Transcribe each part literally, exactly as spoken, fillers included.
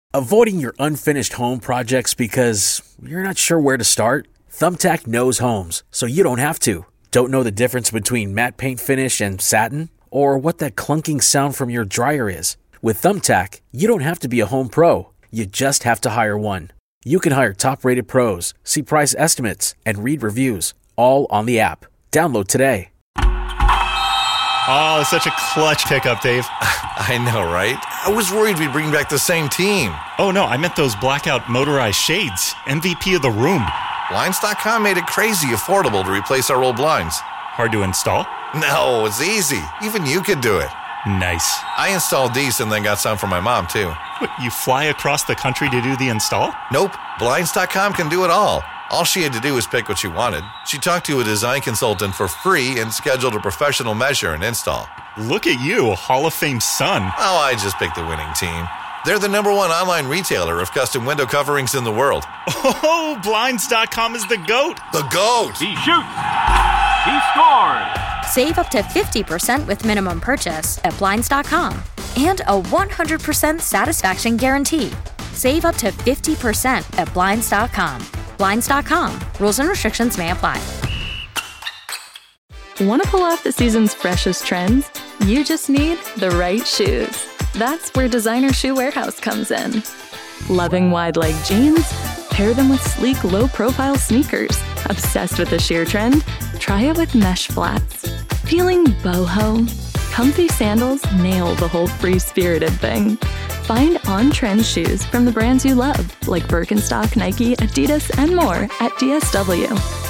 Avoiding your unfinished home projects because you're not sure where to start? Thumbtack knows homes, so you don't have to. Don't know the difference between matte paint finish and satin? Or what that clunking sound from your dryer is? With Thumbtack, you don't have to be a home pro. You just have to hire one. You can hire top-rated pros, see price estimates, and read reviews, all on the app. Download today. Oh, such a clutch pickup, Dave. I know, right? I was worried we'd bring back the same team. Oh, no, I meant those blackout motorized shades. M V P of the room. Blinds dot com made it crazy affordable to replace our old blinds. Hard to install? No, it's easy. Even you could do it. Nice. I installed these and then got some for my mom, too. What, you fly across the country to do the install? Nope. Blinds dot com can do it all. All she had to do was pick what she wanted. She talked to a design consultant for free and scheduled a professional measure and install. Look at you, a Hall of Fame son. Oh, I just picked the winning team. They're the number one online retailer of custom window coverings in the world. Oh, Blinds dot com is the GOAT. The GOAT! He shoots! He scores! Save up to fifty percent with minimum purchase at Blinds dot com. And a one hundred percent satisfaction guarantee. Save up to fifty percent at Blinds dot com. Blinds dot com. Rules and restrictions may apply. Want to pull off the season's freshest trends? You just need the right shoes. That's where Designer Shoe Warehouse comes in. Loving wide-leg jeans? Pair them with sleek, low-profile sneakers. Obsessed with the sheer trend? Try it with mesh flats. Feeling boho? Comfy sandals nail the whole free-spirited thing. Find on-trend shoes from the brands you love, like Birkenstock, Nike, Adidas, and more at D S W.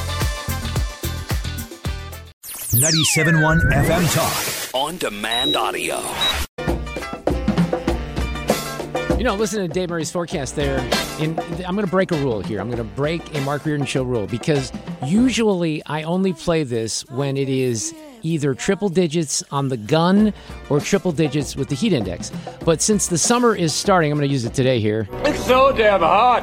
ninety-seven point one F M Talk. On demand audio. You know, listen to Dave Murray's forecast there. And I'm going to break a rule here. I'm going to break a Mark Reardon Show rule because usually I only play this when it is either triple digits on the gun or triple digits with the heat index. But since the summer is starting, I'm going to use it today here. It's so damn hot.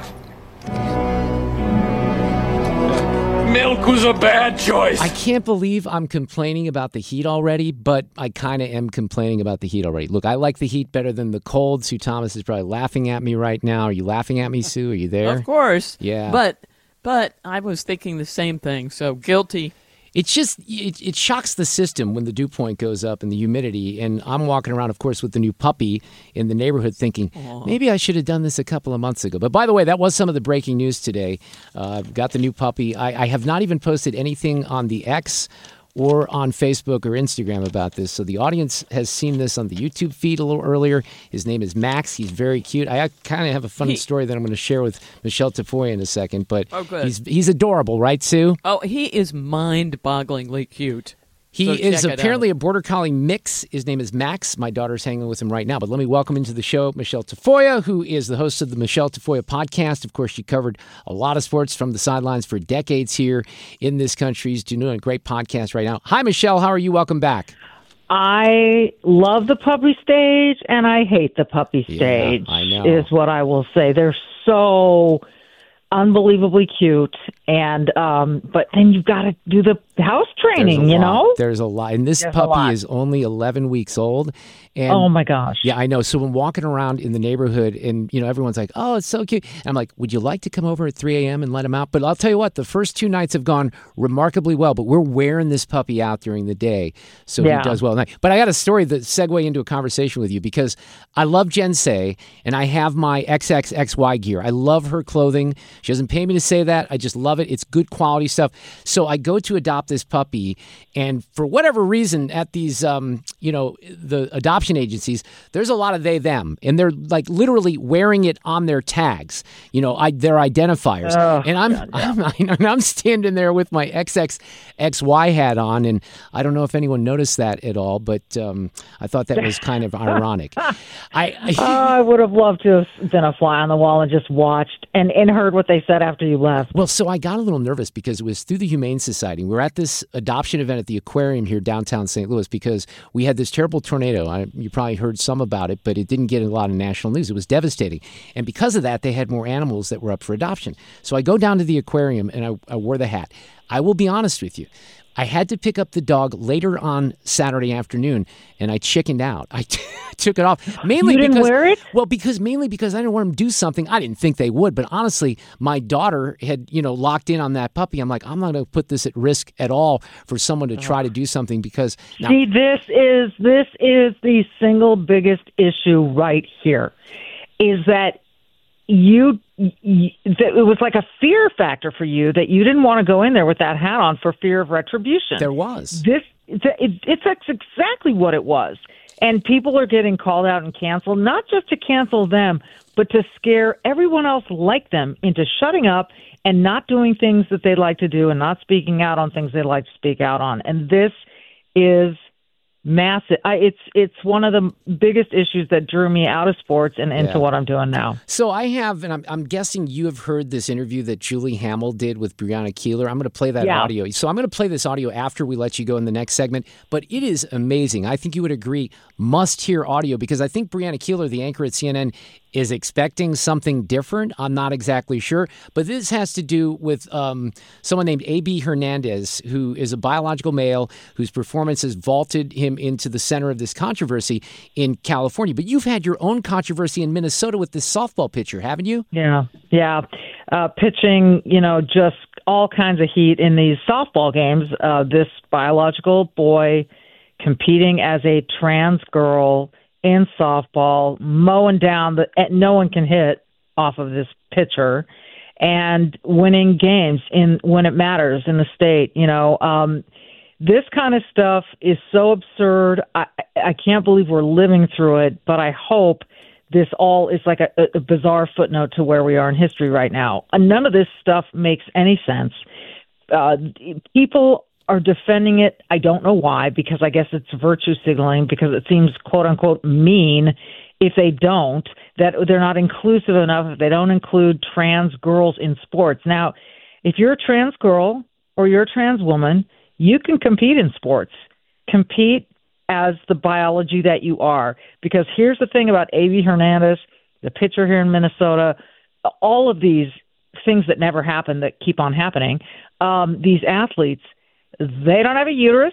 Milk was a bad choice. I can't believe I'm complaining about the heat already, but I kind of am complaining about the heat already. Look, I like the heat better than the cold. Sue Thomas is probably laughing at me right now. Are you laughing at me, Sue? Are you there? Of course. Yeah. But but I was thinking the same thing, so guilty. It's just, it, it shocks the system when the dew point goes up and the humidity. And I'm walking around, of course, with the new puppy in the neighborhood thinking, Aww. maybe I should have done this a couple of months ago. But by the way, that was some of the breaking news today. Uh, got the new puppy. I, I have not even posted anything on the X or on Facebook or Instagram about this. So the audience has seen this on the YouTube feed a little earlier. His name is Max. He's very cute. I kind of have a funny he, story that I'm going to share with Michelle Tafoya in a second. But oh, good. he's he's adorable, right, Sue? Oh, he is mind-bogglingly cute. He so is apparently a Border Collie mix. His name is Max. My daughter's hanging with him right now. But let me welcome into the show Michelle Tafoya, who is the host of the Michelle Tafoya podcast. Of course, she covered a lot of sports from the sidelines for decades here in this country. She's doing a great podcast right now. Hi, Michelle. How are you? Welcome back. I love the puppy stage, and I hate the puppy stage, yeah, I know. is what I will say. They're so unbelievably cute, and um but then you've got to do the house training, you know. There's a lot, and this There's puppy is only eleven weeks old. And oh my gosh! Yeah, I know. So when walking around in the neighborhood, and you know, everyone's like, "Oh, it's so cute," and I'm like, "Would you like to come over at three a.m. and let him out?" But I'll tell you what, the first two nights have gone remarkably well. But we're wearing this puppy out during the day, so yeah. he does well at night. But I got a story that segue into a conversation with you because I love Jen Say, and I have my X X X Y gear. I love her clothing. She doesn't pay me to say that. I just love it. It's good quality stuff. So I go to adopt this puppy, and for whatever reason, at these, um, you know, the adoption agencies, there's a lot of they, them, and they're like literally wearing it on their tags, you know, I, their identifiers. Oh, and I'm, God, yeah. I'm, I'm standing there with my X X X Y hat on, and I don't know if anyone noticed that at all, but um, I thought that was kind of ironic. I, I, oh, I would have loved to have been a fly on the wall and just watched and, and heard what they said after you left. Well, so I got a little nervous because it was through the Humane Society. We were at this adoption event at the aquarium here downtown Saint Louis because we had this terrible tornado. I, you probably heard some about it, but it didn't get a lot of national news. It was devastating. And because of that, they had more animals that were up for adoption. So I go down to the aquarium and I, I wore the hat. I will be honest with you. I had to pick up the dog later on Saturday afternoon, and I chickened out. I t- took it off mainly you didn't because wear it? well, because mainly because I didn't want him to do something. I didn't think they would, but honestly, my daughter had you know locked in on that puppy. I'm like, I'm not going to put this at risk at all for someone to try to do something because now, see, this is this is the single biggest issue right here, is that you, you that it was like a fear factor for you that you didn't want to go in there with that hat on for fear of retribution. There was this. It's, it's exactly what it was, and people are getting called out and canceled, not just to cancel them, but to scare everyone else like them into shutting up and not doing things that they like to do and not speaking out on things they like to speak out on. And this is massive. I, it's it's one of the biggest issues that drew me out of sports and into Yeah. what I'm doing now. So I have, and I'm, I'm guessing you have heard this interview that Julie Hamill did with Breonna Keeler. I'm going to play that Yeah. audio. So I'm going to play this audio after we let you go in the next segment. But it is amazing. I think you would agree, must-hear audio, because I think Breonna Keeler, the anchor at C N N, is expecting something different. I'm not exactly sure. But this has to do with um, someone named A B Hernandez, who is a biological male whose performance has vaulted him into the center of this controversy in California. But you've had your own controversy in Minnesota with this softball pitcher, haven't you? Yeah, yeah. Uh, pitching, you know, just all kinds of heat in these softball games. Uh, this biological boy competing as a trans girl in softball, mowing down the no one can hit off of this pitcher, and winning games in when it matters in the state. You know, um, this kind of stuff is so absurd. I, I can't believe we're living through it, but I hope this all is like a, a bizarre footnote to where we are in history right now. None of this stuff makes any sense. Uh, people are defending it. I don't know why, because I guess it's virtue signaling, because it seems quote unquote mean if they don't, that they're not inclusive enough, if they don't include trans girls in sports. Now, if you're a trans girl or you're a trans woman, you can compete in sports. Compete as the biology that you are. Because here's the thing about A B Hernandez, the pitcher here in Minnesota, all of these things that never happen that keep on happening, um, these athletes, they don't have a uterus,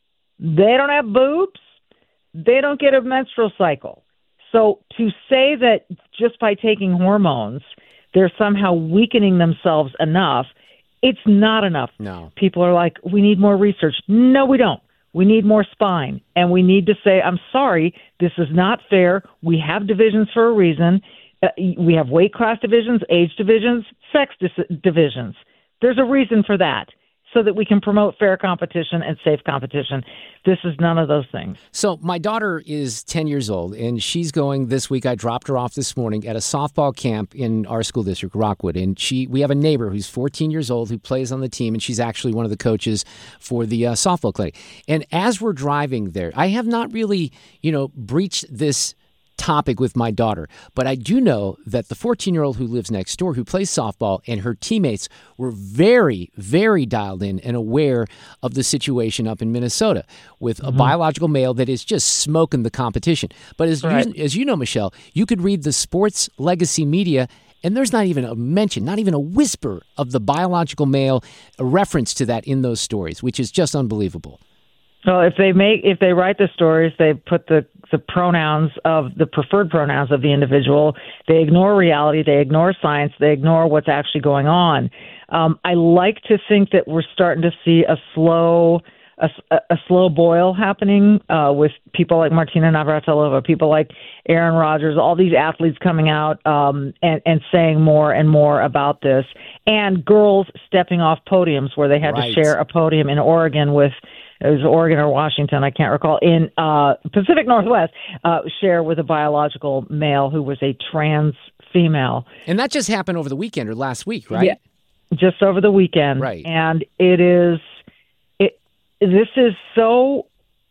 they don't have boobs, they don't get a menstrual cycle. So to say that just by taking hormones, they're somehow weakening themselves enough, it's not enough. No. People are like, we need more research. No, we don't. We need more spine. And we need to say, I'm sorry, this is not fair. We have divisions for a reason. Uh, we have weight class divisions, age divisions, sex dis- divisions. There's a reason for that, so that we can promote fair competition and safe competition. This is none of those things. So my daughter is ten years old, and she's going this week. I dropped her off this morning at a softball camp in our school district, Rockwood. And she, we have a neighbor who's fourteen years old who plays on the team, and she's actually one of the coaches for the uh, softball clinic. And as we're driving there, I have not really, you know, breached this topic with my daughter, but I do know that the fourteen-year-old who lives next door, who plays softball, and her teammates were very, very dialed in and aware of the situation up in Minnesota with mm-hmm. a biological male that is just smoking the competition. But as right. you, as you know, Michelle, you could read the sports legacy media, and there's not even a mention, not even a whisper of the biological male, a reference to that in those stories, which is just unbelievable. Well, if they make, if they write the stories, they put the, the pronouns of the preferred pronouns of the individual. They ignore reality. They ignore science. They ignore what's actually going on. Um, I like to think that we're starting to see a slow, a, a slow boil happening uh, with people like Martina Navratilova, people like Aaron Rodgers, all these athletes coming out um, and, and saying more and more about this, and girls stepping off podiums where they had right. to share a podium in Oregon with. It was Oregon or Washington, I can't recall, in uh, Pacific Northwest, uh, share with a biological male who was a trans female. And that just happened over the weekend or last week, right? Yeah, just over the weekend. Right. And it is, it. this is so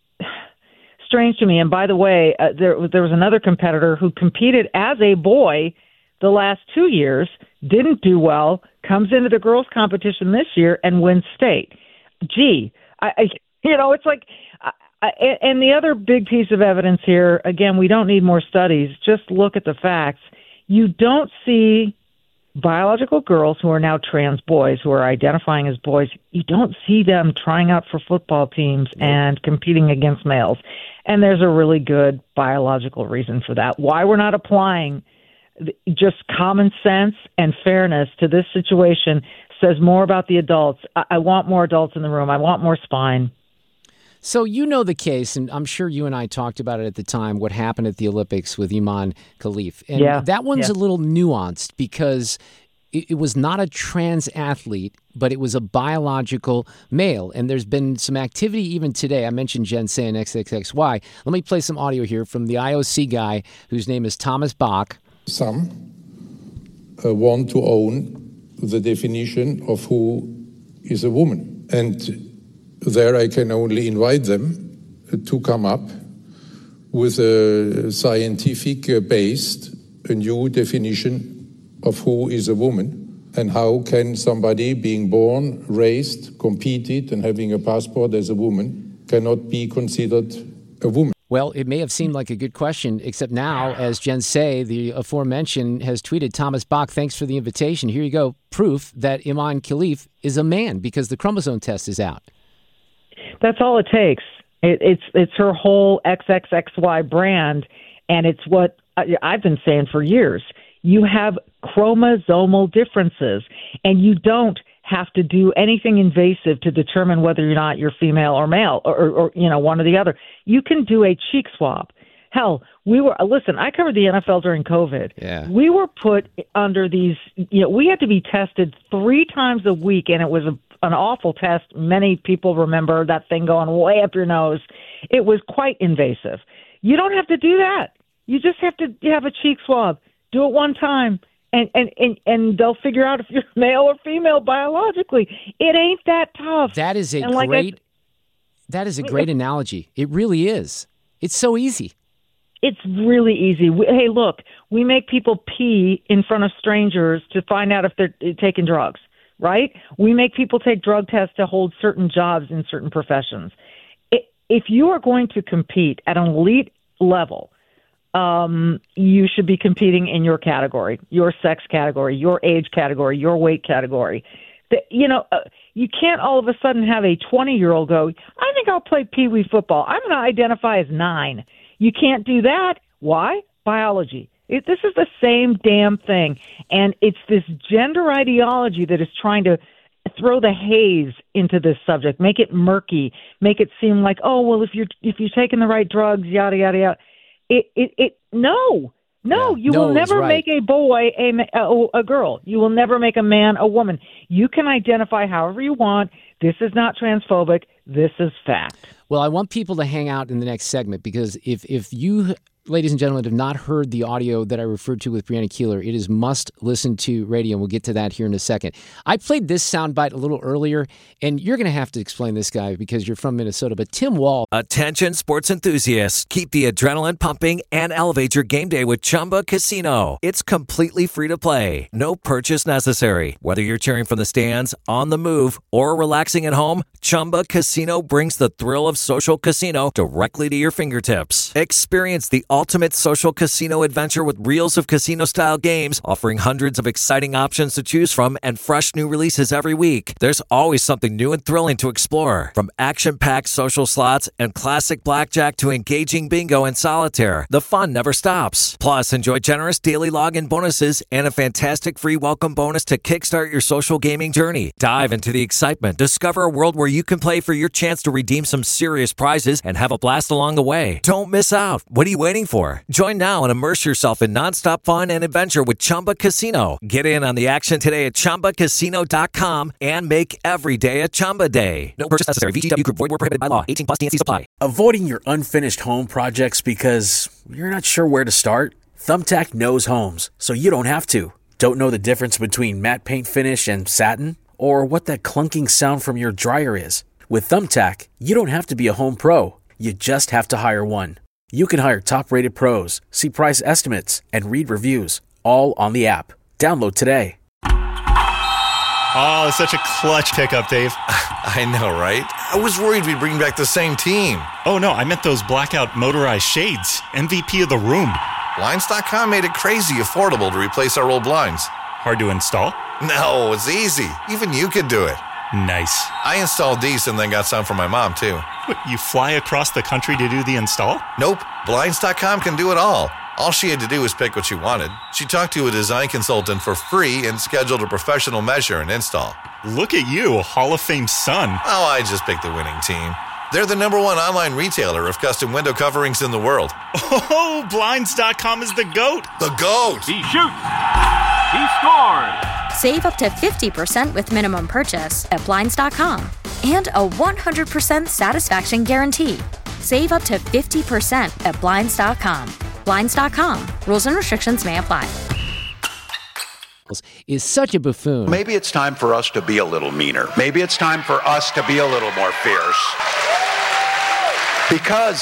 strange to me. And by the way, uh, there, there was another competitor who competed as a boy the last two years, didn't do well, comes into the girls' competition this year and wins state. Gee, I... I You know, it's like, I, and the other big piece of evidence here, again, we don't need more studies. Just look at the facts. You don't see biological girls who are now trans boys, who are identifying as boys, you don't see them trying out for football teams and competing against males. And there's a really good biological reason for that. Why we're not applying just common sense and fairness to this situation says more about the adults. I, I want more adults in the room. I want more spine. So you know the case, and I'm sure you and I talked about it at the time, what happened at the Olympics with Iman Khalif. And yeah, that one's yeah. a little nuanced because it, it was not a trans athlete, but it was a biological male. And there's been some activity even today. I mentioned Jen Say and X X X Y. Let me play some audio here from the I O C guy whose name is Thomas Bach. Some uh, want to own the definition of who is a woman. And there I can only invite them to come up with a scientific-based a new definition of who is a woman and how can somebody being born, raised, competed, and having a passport as a woman cannot be considered a woman. Well, it may have seemed like a good question, except now, as Jen Say, the aforementioned, has tweeted, Thomas Bach, thanks for the invitation. Here you go, proof that Iman Khalif is a man because the chromosome test is out. That's all it takes. It, it's it's her whole X X X Y brand, and it's what I, I've been saying for years. You have chromosomal differences, and you don't have to do anything invasive to determine whether or not you're female or male, or, or, or you know, one or the other. You can do a cheek swab. Hell, we were listen. I covered the N F L during COVID. Yeah. We were put under these. You know, we had to be tested three times a week, and it was a, an awful test. Many people remember that thing going way up your nose. It was quite invasive. You don't have to do that. You just have to have a cheek swab. Do it one time. And, and, and, and they'll figure out if you're male or female biologically. It ain't that tough. That is a and like great I, that is a great analogy. It really is. It's so easy. It's really easy. We, hey, look, we make people pee in front of strangers to find out if they're taking drugs, right? We make people take drug tests to hold certain jobs in certain professions. If you are going to compete at an elite level, Um, you should be competing in your category, your sex category, your age category, your weight category. The, you know, uh, you can't all of a sudden have a twenty-year-old go, I think I'll play Pee-wee football. I'm going to identify as nine. You can't do that. Why? Biology. It, this is the same damn thing. And it's this gender ideology that is trying to throw the haze into this subject, make it murky, make it seem like, oh, well, if you're, if you're taking the right drugs, yada, yada, yada. It, it, it, no, no, yeah. you no, will never right. make a boy a, a, a girl. You will never make a man a woman. You can identify however you want. This is not transphobic. This is fact. Well, I want people to hang out in the next segment because if, if you, ladies and gentlemen, have not heard the audio that I referred to with Brianna Keeler, it is must listen to radio, and we'll get to that here in a second. I played this soundbite a little earlier, and you're going to have to explain this guy because you're from Minnesota, but Tim Wall. Attention sports enthusiasts, keep the adrenaline pumping and elevate your game day with Chumba Casino. It's completely free to play. No purchase necessary. Whether you're cheering from the stands, on the move, or relaxing at home, Chumba Casino brings the thrill of social casino directly to your fingertips. Experience the ultimate social casino adventure with reels of casino-style games offering hundreds of exciting options to choose from and fresh new releases every week. There's always something new and thrilling to explore. From action-packed social slots and classic blackjack to engaging bingo and solitaire, the fun never stops. Plus, enjoy generous daily login bonuses and a fantastic free welcome bonus to kickstart your social gaming journey. Dive into the excitement. Discover a world where you can play for your chance to redeem some serious prizes and have a blast along the way. Don't miss out. What are you waiting for? Join now and immerse yourself in nonstop fun and adventure with Chumba Casino. Get in on the action today at Chumba Casino dot com and make every day a Chumba day. No purchase necessary. V G W Group. Void where prohibited by law. eighteen plus. T N Cs apply. Avoiding your unfinished home projects because you're not sure where to start? Thumbtack knows homes, so you don't have to. Don't know the difference between matte paint finish and satin? Or what that clunking sound from your dryer is? With Thumbtack, you don't have to be a home pro. You just have to hire one. You can hire top-rated pros, see price estimates, and read reviews, all on the app. Download today. Oh, such a clutch pickup, Dave. I know, right? I was worried we'd bring back the same team. Oh, no, I meant those blackout motorized shades. M V P of the room. Blinds dot com made it crazy affordable to replace our old blinds. Hard to install? No, it's easy. Even you could do it. Nice. I installed these and then got some for my mom, too. What, you fly across the country to do the install? Nope. Blinds dot com can do it all. All she had to do was pick what she wanted. She talked to a design consultant for free and scheduled a professional measure and install. Look at you, Hall of Fame son. Oh, I just picked the winning team. They're the number one online retailer of custom window coverings in the world. Oh, Blinds dot com is the GOAT. The GOAT! He shoots! He scores! Save up to fifty percent with minimum purchase at Blinds dot com and a one hundred percent satisfaction guarantee. Save up to fifty percent at Blinds dot com. Blinds dot com. Rules and restrictions may apply. Is such a buffoon. Maybe it's time for us to be a little meaner. Maybe it's time for us to be a little more fierce. Because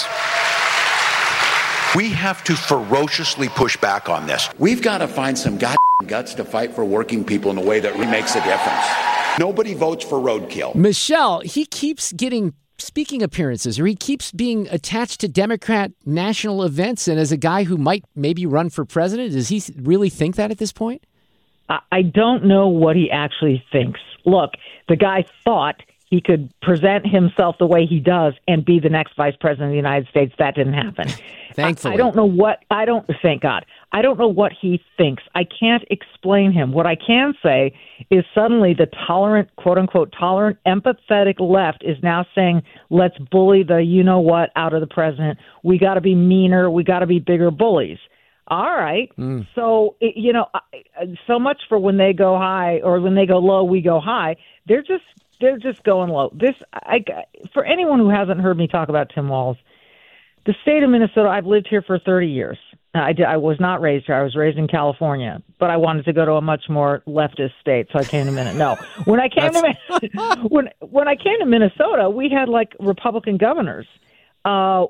we have to ferociously push back on this. We've got to find some goddamn guts to fight for working people in a way that really makes a difference. Nobody votes for roadkill. Michelle, he keeps getting speaking appearances, or he keeps being attached to Democrat national events, and as a guy who might maybe run for president, does he really think that at this point? I don't know what he actually thinks. Look, the guy thought he could present himself the way he does and be the next vice president of the United States. That didn't happen. Thankfully. I, I don't know what, I don't, thank God. I don't know what he thinks. I can't explain him. What I can say is suddenly the tolerant, quote unquote, tolerant, empathetic left is now saying, let's bully the you-know-what out of the president. We got to be meaner. We got to be bigger bullies. All right. Mm. So, you know, so much for when they go high or when they go low, we go high. They're just, they're just going low. This, I, for anyone who hasn't heard me talk about Tim Walz, the state of Minnesota, I've lived here for thirty years. I, did, I was not raised here. I was raised in California, but I wanted to go to a much more leftist state, so I came to Minnesota. No, when I came to when when I came to Minnesota, we had like Republican governors. Uh,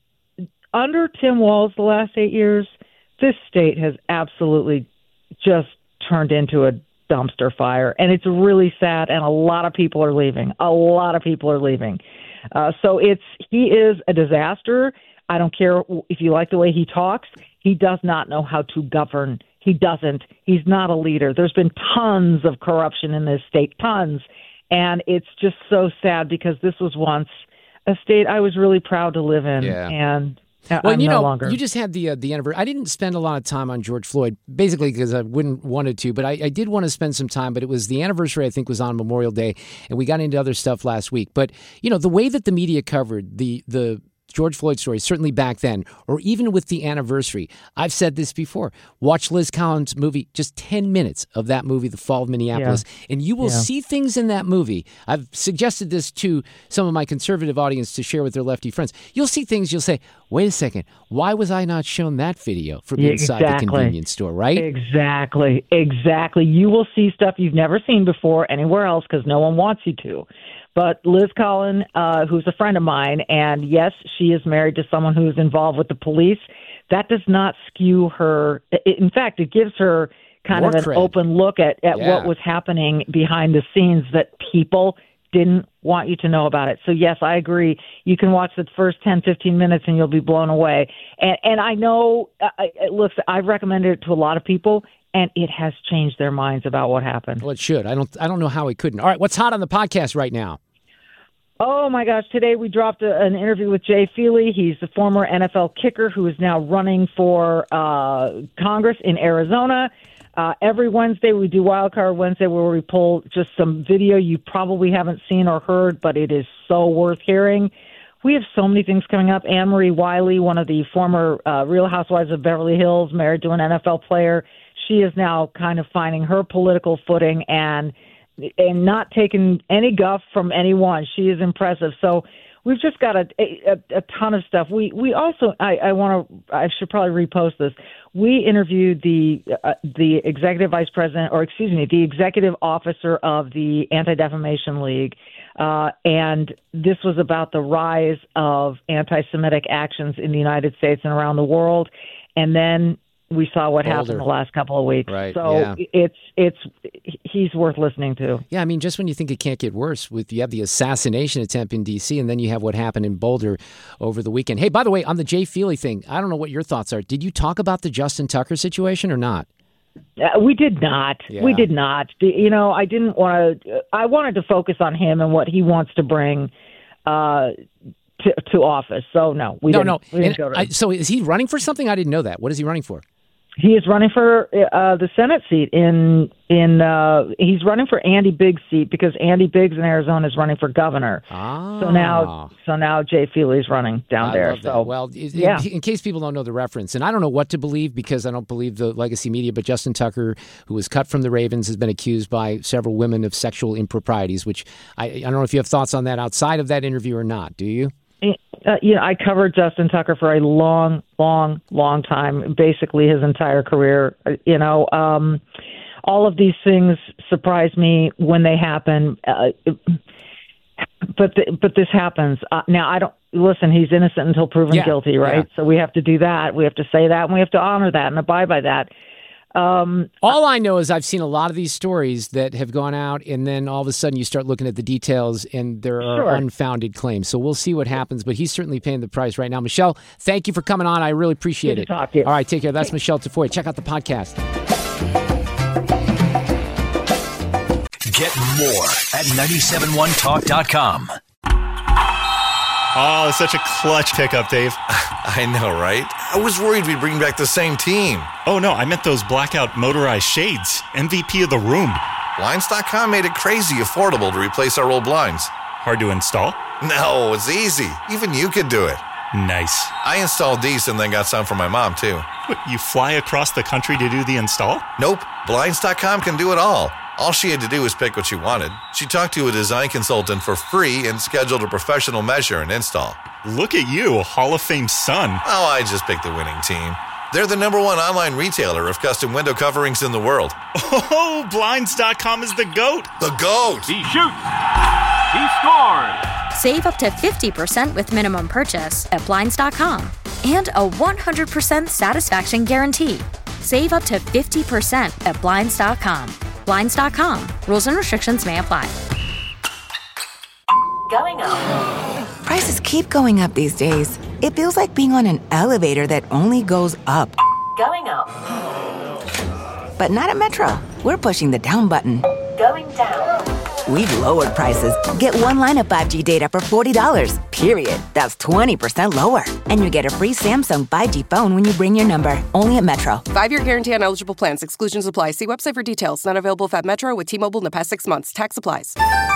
under Tim Walz, the last eight years, this state has absolutely just turned into a dumpster fire, and it's really sad, and a lot of people are leaving. A lot of people are leaving. Uh, so it's he is a disaster. I don't care if you like the way he talks. He does not know how to govern. He doesn't. He's not a leader. There's been tons of corruption in this state, tons. And it's just so sad because this was once a state I was really proud to live in. Yeah. And well, I'm you no know, longer. You just had the uh, the anniversary. I didn't spend a lot of time on George Floyd, basically because I wouldn't wanted to, but I, I did want to spend some time. But it was the anniversary, I think, was on Memorial Day, and we got into other stuff last week. But you know, the way that the media covered the the George Floyd story, certainly back then, or even with the anniversary, I've said this before. Watch Liz Collins' movie, just ten minutes of that movie, The Fall of Minneapolis, yeah. and you will yeah. see things in that movie. I've suggested this to some of my conservative audience to share with their lefty friends. You'll see things you'll say, wait a second, why was I not shown that video from yeah, inside exactly. the convenience store, right? Exactly, exactly. You will see stuff you've never seen before anywhere else because no one wants you to. But Liz Collins, uh, who's a friend of mine, and yes, she is married to someone who's involved with the police, that does not skew her. In fact, it gives her kind More of an cred. open look at, at Yeah. what was happening behind the scenes that people didn't want you to know about it. So, yes, I agree. You can watch the first ten, fifteen minutes and you'll be blown away. And, and I know, I, I, look, I've recommended it to a lot of people, and it has changed their minds about what happened. Well, it should. I don't. I don't know how it couldn't. All right, what's hot on the podcast right now? Oh, my gosh. Today we dropped a, an interview with Jay Feely. He's the former N F L kicker who is now running for uh, Congress in Arizona. Uh, every Wednesday we do Wildcard Wednesday where we pull just some video you probably haven't seen or heard, but it is so worth hearing. We have so many things coming up. Anne-Marie Wiley, one of the former uh, Real Housewives of Beverly Hills, married to an N F L player. She is now kind of finding her political footing and and not taking any guff from anyone. She is impressive. So we've just got a a, a ton of stuff. We we also I, I want to I should probably repost this. We interviewed the uh, the executive vice president, or excuse me, the executive officer of the Anti-Defamation League, uh, and this was about the rise of anti-Semitic actions in the United States and around the world. And then we saw what Boulder. happened the last couple of weeks. Right, so yeah. it's it's he's worth listening to. Yeah, I mean, just when you think it can't get worse, with you have the assassination attempt in D C, and then you have what happened in Boulder over the weekend. Hey, by the way, on the Jay Feely thing, I don't know what your thoughts are. Did you talk about the Justin Tucker situation or not? Uh, we did not. Yeah. We did not. You know, I didn't want to. I wanted to focus on him and what he wants to bring uh, to, to office. So no, we no, didn't. no. We didn't And go to I, so is he running for something? I didn't know that. What is he running for? He is running for uh, the Senate seat in in. Uh, he's running for Andy Biggs' seat because Andy Biggs in Arizona is running for governor. Ah. So now, so now Jay Feely's running down I there. love that. So well, in, yeah. in case people don't know the reference, and I don't know what to believe because I don't believe the legacy media, but Justin Tucker, who was cut from the Ravens, has been accused by several women of sexual improprieties. Which I, I don't know if you have thoughts on that outside of that interview or not. Do you? Uh, you know, I covered Justin Tucker for a long, long, long time, basically his entire career. You know, um, all of these things surprise me when they happen. Uh, but the, but this happens. Uh, now, I don't listen. He's innocent until proven yeah, guilty, right? Yeah. So we have to do that. We have to say that, and we have to honor that and abide by that. Um, all I know is I've seen a lot of these stories that have gone out, and then all of a sudden you start looking at the details, and there are Sure. unfounded claims. So we'll see what happens, but he's certainly paying the price right now. Michelle, thank you for coming on. I really appreciate Good it. to talk to you. All right, take care. That's Michelle Tafoya. Check out the podcast. Get more at nine seven one talk dot com. Oh, such a clutch pickup, Dave. I know, right? I was worried we'd bring back the same team. Oh, no, I meant those blackout motorized shades. M V P of the room. Blinds dot com made it crazy affordable to replace our old blinds. Hard to install? No, it's easy. Even you could do it. Nice. I installed these and then got some for my mom, too. What, you fly across the country to do the install? Nope. Blinds dot com can do it all. All she had to do was pick what she wanted. She talked to a design consultant for free and scheduled a professional measure and install. Look at you, Hall of Fame son. Oh, I just picked the winning team. They're the number one online retailer of custom window coverings in the world. Oh, Blinds dot com is the GOAT. The GOAT! He shoots. He scores. Save up to fifty percent with minimum purchase at Blinds dot com and a one hundred percent satisfaction guarantee. Save up to fifty percent at Blinds dot com. Blinds dot com. Rules and restrictions may apply. Going up. Prices keep going up these days. It feels like being on an elevator that only goes up. Going up. But not at Metro. We're pushing the down button. Going down. We've lowered prices. Get one line of five G data for forty dollars, period. That's twenty percent lower. And you get a free Samsung five G phone when you bring your number. Only at Metro. Five-year guarantee on eligible plans. Exclusions apply. See website for details. Not available at Metro with T-Mobile in the past six months. Tax applies.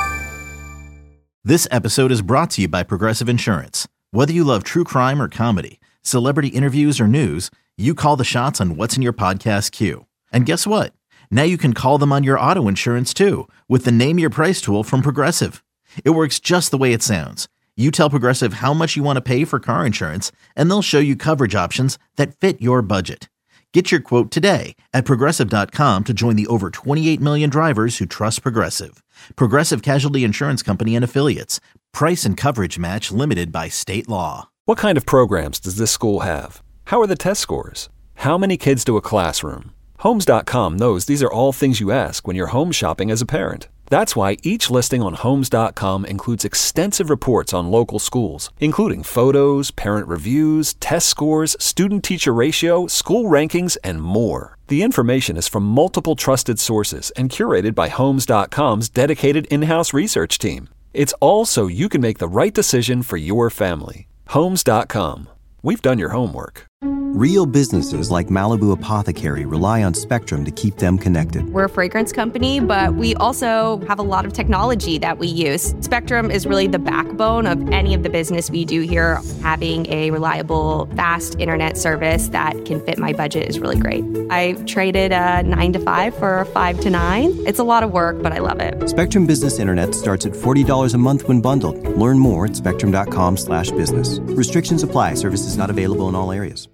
This episode is brought to you by Progressive Insurance. Whether you love true crime or comedy, celebrity interviews or news, you call the shots on what's in your podcast queue. And guess what? Now you can call them on your auto insurance too with the Name Your Price tool from Progressive. It works just the way it sounds. You tell Progressive how much you want to pay for car insurance, and they'll show you coverage options that fit your budget. Get your quote today at Progressive dot com to join the over twenty-eight million drivers who trust Progressive. Progressive Casualty Insurance Company and Affiliates. Price and coverage match limited by state law. What kind of programs does this school have? How are the test scores? How many kids do a classroom? Homes dot com knows these are all things you ask when you're home shopping as a parent. That's why each listing on Homes dot com includes extensive reports on local schools, including photos, parent reviews, test scores, student-teacher ratio, school rankings, and more. The information is from multiple trusted sources and curated by Homes dot com's dedicated in-house research team. It's all so you can make the right decision for your family. Homes dot com. We've done your homework. Real businesses like Malibu Apothecary rely on Spectrum to keep them connected. We're a fragrance company, but we also have a lot of technology that we use. Spectrum is really the backbone of any of the business we do here. Having a reliable, fast internet service that can fit my budget is really great. I traded a nine to five for a five to nine. It's a lot of work, but I love it. Spectrum Business Internet starts at forty dollars a month when bundled. Learn more at spectrum dot com slash business. Restrictions apply. Services not available in all areas.